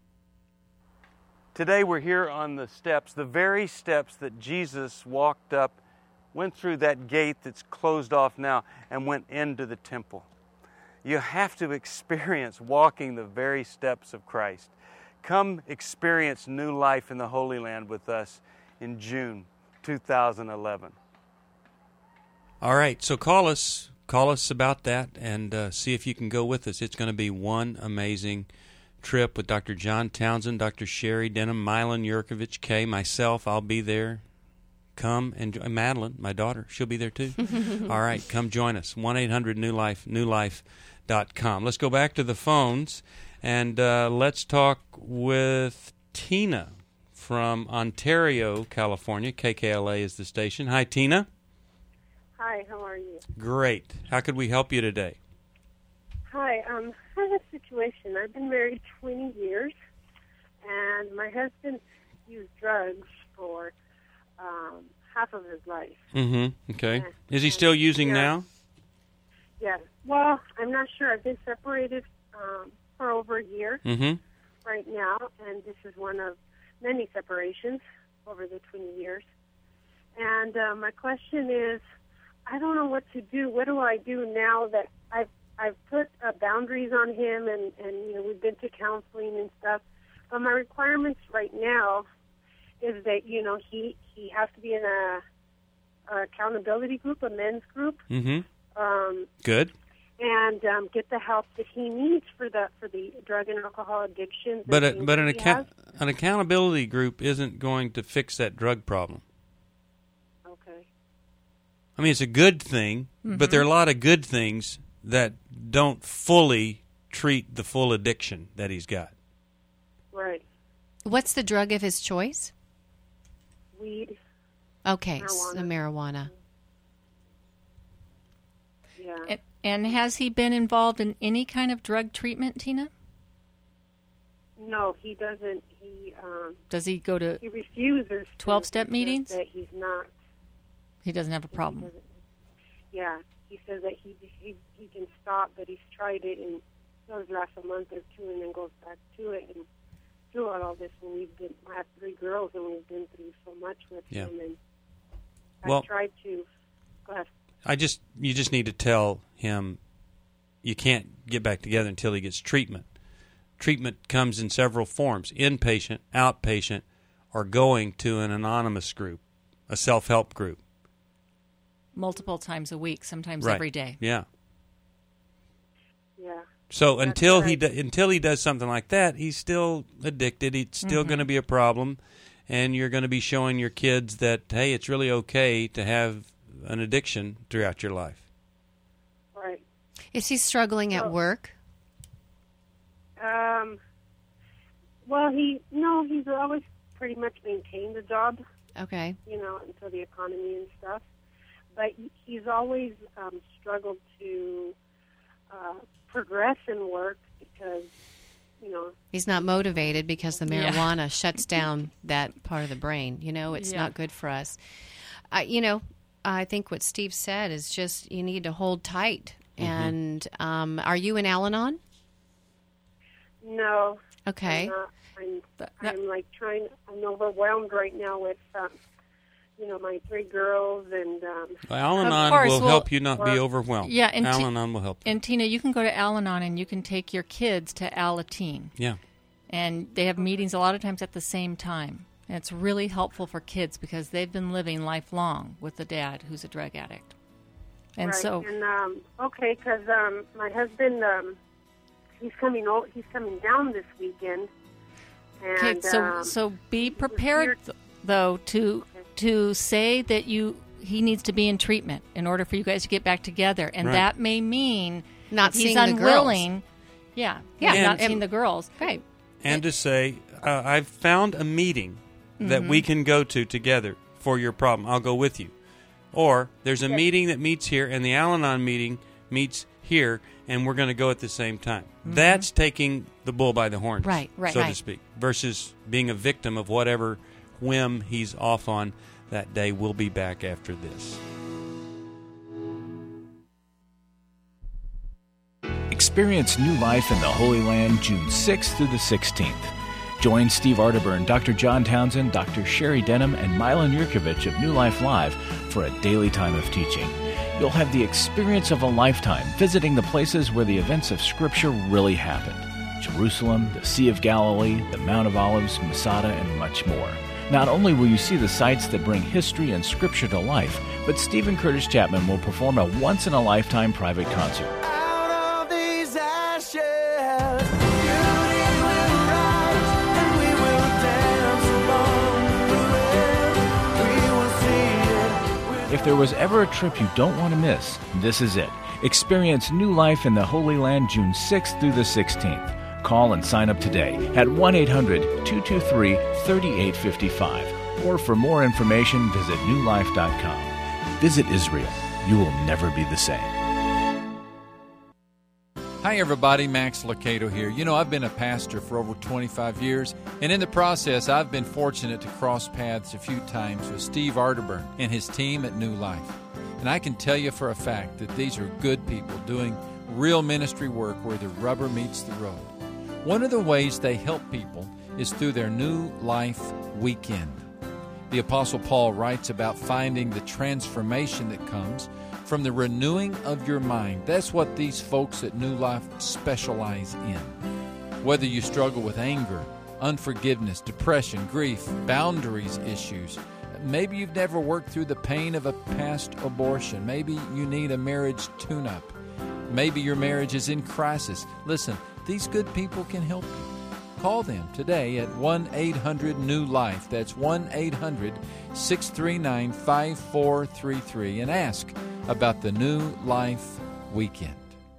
Today we're here on the steps, the very steps that Jesus walked up, went through that gate that's closed off now, and went into the temple. You have to experience walking the very steps of Christ. Come experience new life in the Holy Land with us in June two thousand eleven. All right, so call us. Call us about that and uh, see if you can go with us. It's going to be one amazing trip with Doctor John Townsend, Doctor Sherry Denham, Mylan Yurkovich, Kay, myself. I'll be there. Come and uh, Madeline, my daughter, she'll be there too. All right, come join us. one eight hundred new life, new life dot com. Let's go back to the phones and uh, let's talk with Tina from Ontario, California. K K L A is the station. Hi, Tina. Hi, how are you? Great. How could we help you today? Hi, um, I have a situation. I've been married twenty years, and my husband used drugs for um, half of his life. Mm-hmm. Okay. And, is he still using yeah, now? Yes. Well, I'm not sure. I've been separated um, for over a year Mm-hmm. right now, and this is one of many separations over the twenty years. And uh, my question is, I don't know what to do. What do I do now that I've I've put uh, boundaries on him, and, and you know we've been to counseling and stuff. But my requirements right now is that you know he he has to be in a, a accountability group, a men's group. Mm-hmm. Um, Good. and um, get the help that he needs for the for the drug and alcohol addiction. But a, but an account an accountability group isn't going to fix that drug problem. Okay. I mean, it's a good thing, mm-hmm. but there are a lot of good things that don't fully treat the full addiction that he's got. Right. What's the drug of his choice? Weed. Okay, marijuana. So marijuana. Yeah. And, and has he been involved in any kind of drug treatment, Tina? No, he doesn't. He um, does he go to? He refuses twelve-step meetings. That he's not. He doesn't have a problem. He yeah, he says that he he he can stop, but he's tried it and it lasts a month or two, and then goes back to it. And throughout all this, and we've been, I have three girls, and we've been through so much with yeah. him. And well, I tried to. Go ahead. I just you just need to tell him you can't get back together until he gets treatment. Treatment comes in several forms: inpatient, outpatient, or going to an anonymous group, a self-help group. Multiple times a week, sometimes right. every day. Yeah. Yeah. So That's until right. he do, until he does something like that, he's still addicted. It's still mm-hmm. going to be a problem, and you're going to be showing your kids that, hey, it's really okay to have an addiction throughout your life. Right. Is he struggling at well, work? Um. Well, he no, he's always pretty much maintained the job. Okay. You know, until the economy and stuff. But he's always um, struggled to uh, progress in work because, you know... He's not motivated because the marijuana yeah. shuts down that part of the brain. You know, it's yeah. not good for us. Uh, you know, I think what Steve said is just you need to hold tight. Mm-hmm. And um, are you in Al-Anon? No. Okay. I'm, not. I'm, I'm like trying... I'm overwhelmed right now with... Um, you know, my three girls and... Um, well, Al-Anon course, will well, help you not be overwhelmed. Yeah, and Al-Anon will help you. And Tina, you can go to Al-Anon and you can take your kids to Alateen. Yeah. And they have meetings a lot of times at the same time. And it's really helpful for kids because they've been living lifelong with a dad who's a drug addict. And right. so... And, um, okay, because um, my husband, um, he's coming o- he's coming down this weekend. And, okay, so, um, so be prepared, th- though, to... Okay. to say that you he needs to be in treatment in order for you guys to get back together, and right. that may mean not he's seeing unwilling. The girls. Yeah, yeah, and, not and, seeing the girls. Right. And to say, uh, I've found a meeting mm-hmm. that we can go to together for your problem. I'll go with you. Or there's a yes. meeting that meets here, and the Al-Anon meeting meets here, and we're going to go at the same time. Mm-hmm. That's taking the bull by the horns, right, right, so right. to speak, versus being a victim of whatever whim he's off on that day. We'll be back after this. Experience New Life in the Holy Land June sixth through the sixteenth. Join Steve Arterburn, Doctor John Townsend, Doctor Sherry Denham, and Milan Yurkovich of New Life Live for a daily time of teaching. You'll have the experience of a lifetime visiting the places where the events of Scripture really happened. Jerusalem, the Sea of Galilee, the Mount of Olives, Masada, and much more. Not only will you see the sights that bring history and Scripture to life, but Stephen Curtis Chapman will perform a once-in-a-lifetime private concert. Out of these ashes, beauty will rise, and we will dance along the rail. We will see it. If there was ever a trip you don't want to miss, this is it. Experience New Life in the Holy Land June sixth through the sixteenth. Call and sign up today at one eight hundred two two three three eight five five. Or for more information, visit new life dot com. Visit Israel. You will never be the same. Hi, everybody. Max Lucado here. You know, I've been a pastor for over twenty-five years, and in the process, I've been fortunate to cross paths a few times with Steve Arterburn and his team at New Life. And I can tell you for a fact that these are good people doing real ministry work where the rubber meets the road. One of the ways they help people is through their New Life Weekend. The Apostle Paul writes about finding the transformation that comes from the renewing of your mind. That's what these folks at New Life specialize in. Whether you struggle with anger, unforgiveness, depression, grief, boundaries issues, maybe you've never worked through the pain of a past abortion, maybe you need a marriage tune-up. Maybe your marriage is in crisis. Listen, these good people can help you. Call them today at one eight hundred new life. That's one eight hundred six three nine five four three three and ask about the New Life Weekend.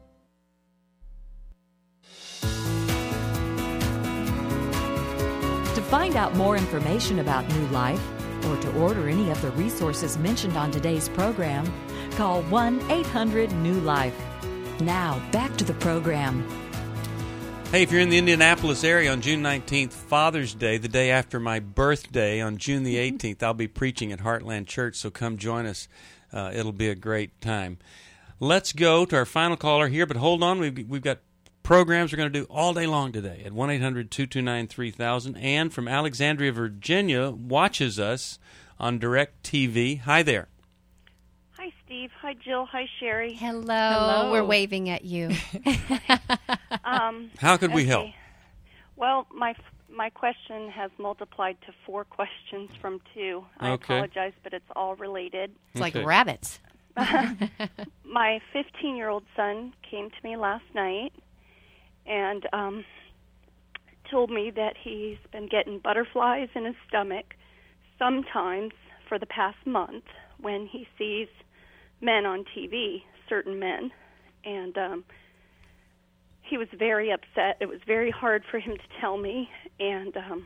To find out more information about New Life or to order any of the resources mentioned on today's program, call one eight hundred new life. Now, back to the program. Hey, if you're in the Indianapolis area on June nineteenth, Father's Day, the day after my birthday on June the eighteenth, I'll be preaching at Heartland Church, so come join us. Uh, it'll be a great time. Let's go to our final caller here, but hold on. We've, we've got programs we're going to do all day long today at one eight hundred two two nine three thousand. Ann from Alexandria, Virginia, watches us on Direct T V. Hi there. Hi, Steve. Hi, Jill. Hi, Sherry. Hello. Hello. We're waving at you. um, How could we okay. help? Well, my my question has multiplied to four questions from two. I Okay. apologize, but it's all related. It's like rabbits. My fifteen-year-old son came to me last night and um, told me that he's been getting butterflies in his stomach sometimes for the past month when he sees men on T V, certain men, and um, he was very upset. It was very hard for him to tell me, and um,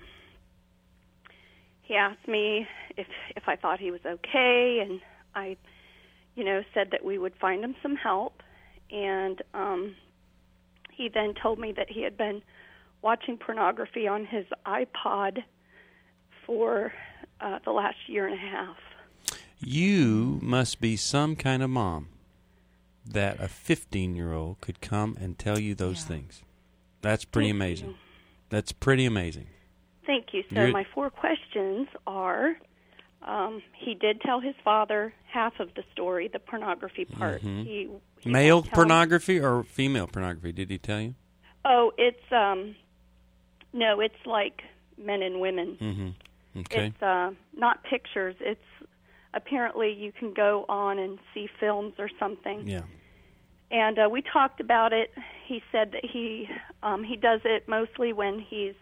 he asked me if if I thought he was okay, and I, you know, said that we would find him some help, and um, he then told me that he had been watching pornography on his iPod for uh, the last year and a half. You must be some kind of mom that a fifteen-year-old could come and tell you those Yeah. things. That's pretty Thank amazing. you. That's pretty amazing. Thank you. So You're- my four questions are, um, he did tell his father half of the story, the pornography part. Mhm. He, he Male won't tell him- pornography or female pornography? Did he tell you? Oh, it's, um, no, it's like men and women. Mm-hmm. Okay. It's uh, not pictures. It's apparently you can go on and see films or something. Yeah. And uh, we talked about it. He said that he um, he does it mostly when he's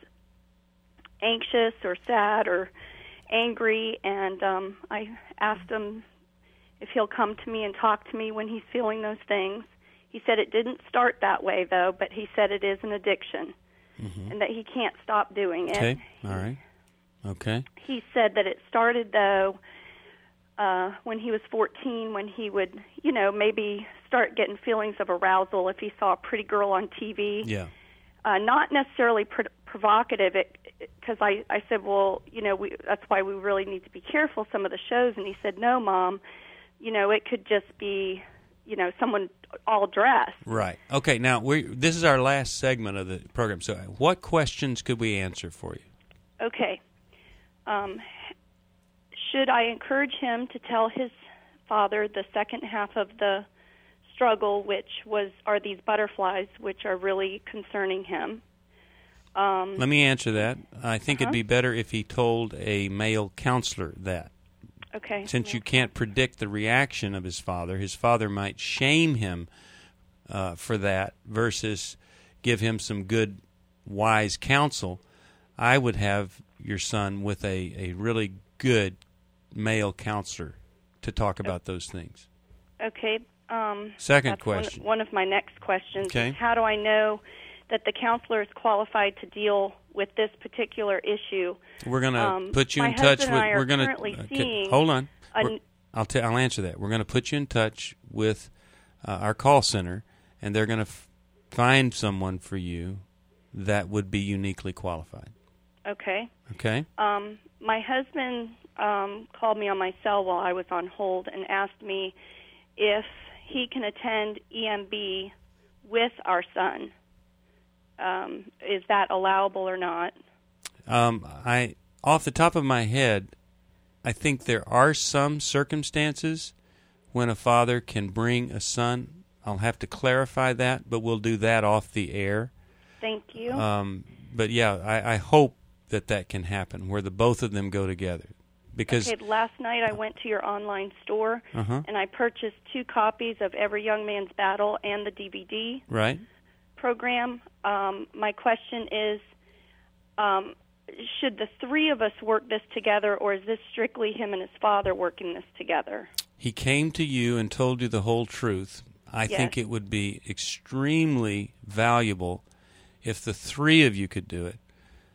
anxious or sad or angry. And um, I asked him if he'll come to me and talk to me when he's feeling those things. He said it didn't start that way, though, but he said it is an addiction Mm-hmm. and that he can't stop doing it. Okay. All right. Okay. He said that it started, though, uh, when he was fourteen, when he would, you know, maybe start getting feelings of arousal if he saw a pretty girl on T V. Yeah. Uh, not necessarily pr- provocative, because I, I said, well, you know, we, that's why we really need to be careful some of the shows. And he said, no, Mom, you know, it could just be, you know, someone all dressed. Right. Okay. Now we this is our last segment of the program. So, what questions could we answer for you? Okay. Um, should I encourage him to tell his father the second half of the struggle, which was are these butterflies, which are really concerning him? Um, Let me answer that. I think Uh-huh. it'd be better if he told a male counselor that. Okay. Since you can't predict the reaction of his father, his father might shame him uh, for that versus give him some good, wise counsel. I would have your son with a, a really good male counselor to talk about those things. Okay. Um, Second that's one- question. One, of my next questions Okay. is how do I know that the counselor is qualified to deal with this particular issue? We're going to Um, put you my in touch husband with. and I are We're going currently to seeing hold on. a- We're- I'll t- I'll answer that. We're going to put you in touch with uh, our call center, and they're going to f- find someone for you that would be uniquely qualified. Okay. Okay. Um, my husband um, called me on my cell while I was on hold and asked me if he can attend E M B with our son. Um, is that allowable or not? Um, I off the top of my head, I think there are some circumstances when a father can bring a son. I'll have to clarify that, but we'll do that off the air. Thank you. Um, but yeah, I, I hope that that can happen where the both of them go together. Because okay, last night I went to your online store uh-huh. and I purchased two copies of Every Young Man's Battle and the D V D right. program. Um, my question is, um, should the three of us work this together, or is this strictly him and his father working this together? He came to you and told you the whole truth. I Yes. think it would be extremely valuable if the three of you could do it.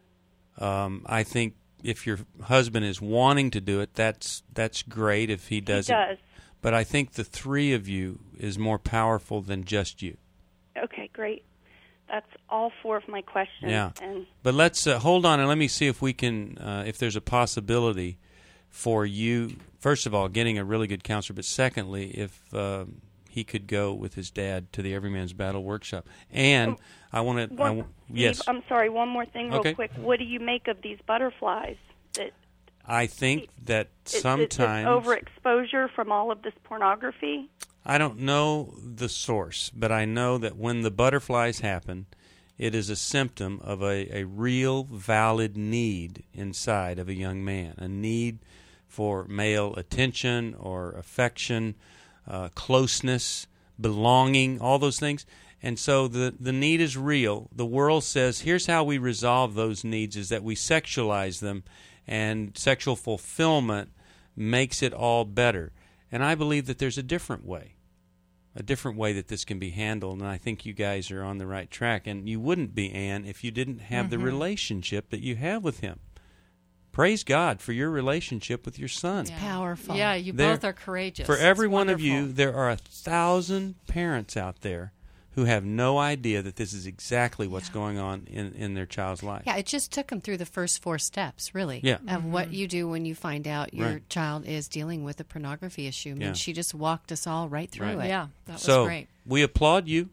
Um, I think if your husband is wanting to do it, that's that's great if he does, He does. it. But I think the three of you is more powerful than just you. Okay, great. That's all four of my questions. Yeah. And But let's uh, hold on and let me see if we can, uh, if there's a possibility for you, first of all, getting a really good counselor, but secondly, if um, he could go with his dad to the Every Man's Battle workshop. And I want to, One- yes, Steve, I'm sorry, one more thing real Okay. quick. What do you make of these butterflies? That I think that is- is- sometimes, is overexposure from all of this pornography? I don't know the source, but I know that when the butterflies happen, it is a symptom of a, a real valid need inside of a young man, a need for male attention or affection, uh, closeness, belonging, all those things. And so the, the need is real. The world says, here's how we resolve those needs, is that we sexualize them, and sexual fulfillment makes it all better. And I believe that there's a different way, a different way that this can be handled, and I think you guys are on the right track. And you wouldn't be, Ann, if you didn't have the Mhm. relationship that you have with him. Praise God for your relationship with your son. It's powerful. Yeah, you There- both are courageous. For every It's one of wonderful. you, there are a thousand parents out there who have no idea that this is exactly what's going on in, in their child's life. Yeah, it just took them through the first four steps, really, Yeah. of what you do when you find out your Right. child is dealing with a pornography issue. I mean, Yeah. she just walked us all right through Right. it. Yeah, that was so great. we applaud you.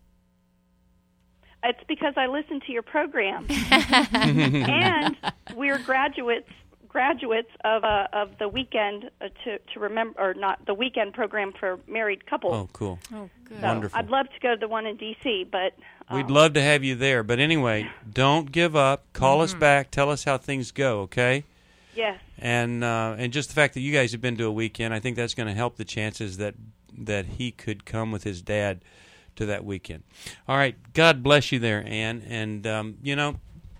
It's because I listen to your program, and we're graduates graduates of uh, of the weekend uh, to to remember or not the weekend program for married couples. Oh, cool. Oh, good. So Wonderful. I'd love to go to the one in D C, but We'd love to have you there. But anyway, don't give up. Call us back. Tell us how things go, okay? yes, And uh, and just the fact that you guys have been to a weekend, I think that's going to help the chances that that he could come with his dad to that weekend. All right. God bless you there, Ann. And, um, you know,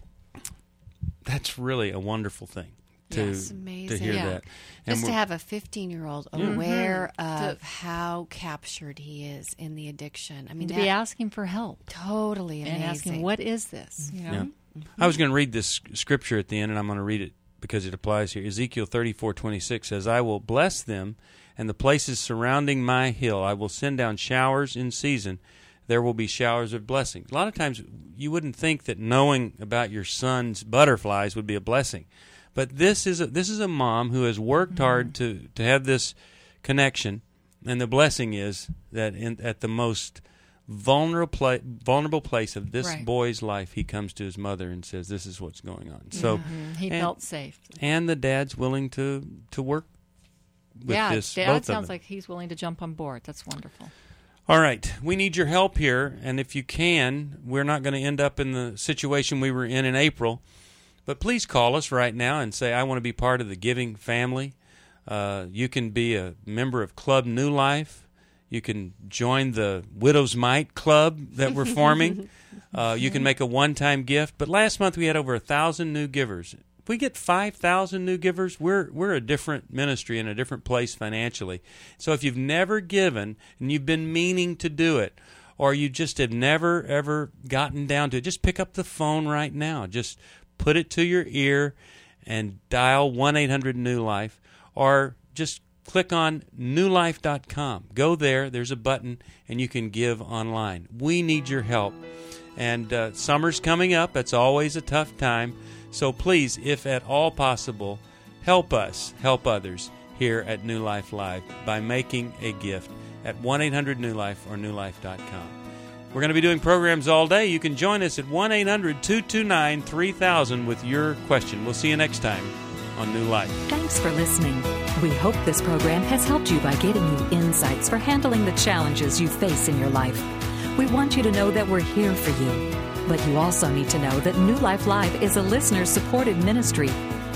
that's really a wonderful thing to, Yes, amazing. to hear Yeah. that. And Just to we're- have a fifteen-year-old Yeah. aware Mhm. of how captured he is in the addiction. I mean, to that, be asking for help. Totally amazing. And asking, what is this? You know? Yeah. I was going to read this scripture at the end, and I'm going to read it because it applies here. Ezekiel thirty-four twenty-six says, I will bless them and the places surrounding my hill. I will send down showers in season. There will be showers of blessings. A lot of times you wouldn't think that knowing about your son's butterflies would be a blessing. But this is a, this is a mom who has worked Mm-hmm. hard to, to have this connection, and the blessing is that in, at the most vulnerable pla- vulnerable place of this Right. boy's life, he comes to his mother and says, "This is what's going on." So Mhm. He and- felt safe. and the dad's willing to to work with yeah, this. Dad both of sounds them. like he's willing to jump on board. That's wonderful. All right, we need your help here, and if you can, we're not going to end up in the situation we were in in April, but please call us right now and say, I want to be part of the giving family. Uh, you can be a member of Club New Life. You can join the Widow's Mite Club that we're forming. uh, you can make a one-time gift, but last month we had over a thousand new givers. If we get five thousand new givers, we're we're a different ministry in a different place financially. So if you've never given and you've been meaning to do it, or you just have never, ever gotten down to it, just pick up the phone right now. Just put it to your ear and dial one eight hundred new life, or just click on new life dot com. Go there. There's a button, and you can give online. We need your help. And uh, summer's coming up. That's always a tough time. So please, if at all possible, help us, help others here at New Life Live by making a gift at one eight hundred new life or new life dot com. We're going to be doing programs all day. You can join us at one eight hundred two two nine three thousand with your question. We'll see you next time on New Life. Thanks for listening. We hope this program has helped you by giving you insights for handling the challenges you face in your life. We want you to know that we're here for you. But you also need to know that New Life Live is a listener-supported ministry.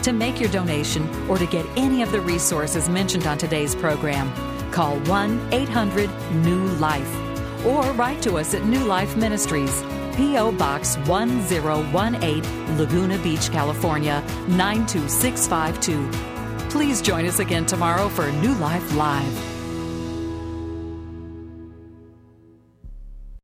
To make your donation or to get any of the resources mentioned on today's program, call one eight hundred new life or write to us at New Life Ministries, P O. Box one zero one eight, Laguna Beach, California, nine two six five two. Please join us again tomorrow for New Life Live.